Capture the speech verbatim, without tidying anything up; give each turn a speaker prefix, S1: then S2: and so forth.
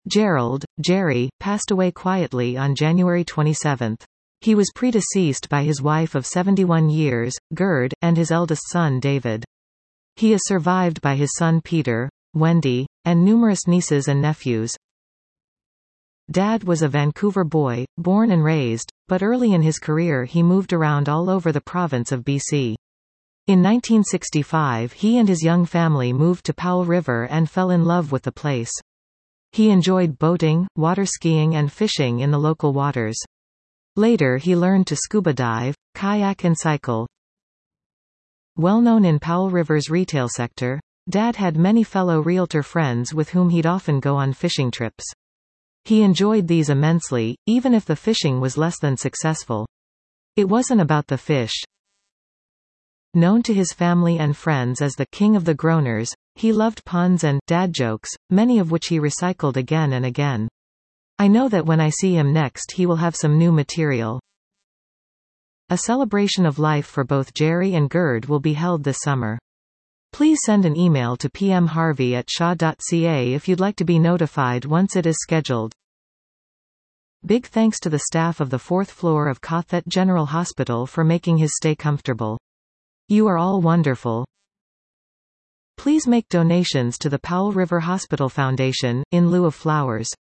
S1: Gerald, Jerry, passed away quietly on January twenty-seventh. He was predeceased by his wife of seventy-one years, Gerd, and his eldest son David. He is survived by his son Peter, Wendy, and numerous nieces and nephews. Dad was a Vancouver boy, born and raised, but early in his career he moved around all over the province of B C. In nineteen sixty-five he and his young family moved to Powell River and fell in love with the place. He enjoyed boating, water skiing and fishing in the local waters. Later he learned to scuba dive, kayak and cycle. Well known in Powell River's retail sector, Dad had many fellow realtor friends with whom he'd often go on fishing trips. He enjoyed these immensely, even if the fishing was less than successful. It wasn't about the fish. Known to his family and friends as the King of the Groaners, he loved puns and dad jokes, many of which he recycled again and again. I know that when I see him next he will have some new material. A celebration of life for both Jerry and Gerd will be held this summer. Please send an email to p m harvey at shaw dot c a if you'd like to be notified once it is scheduled. Big thanks to the staff of the fourth floor of Cothet General Hospital for making his stay comfortable. You are all wonderful. Please make donations to the Powell River Hospital Foundation, in lieu of flowers.